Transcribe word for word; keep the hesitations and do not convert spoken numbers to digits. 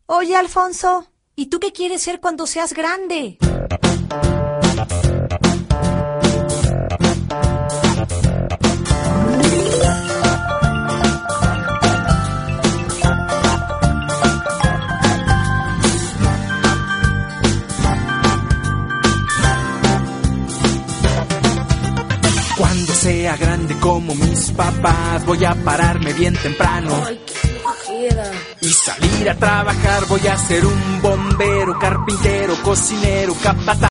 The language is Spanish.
Oye, Alfonso, ¿y tú qué quieres ser cuando seas grande? Cuando sea grande como mis papás, voy a pararme bien temprano. Ay, qué flojera. Y salir a trabajar, voy a ser un bombero, carpintero, cocinero, capataz.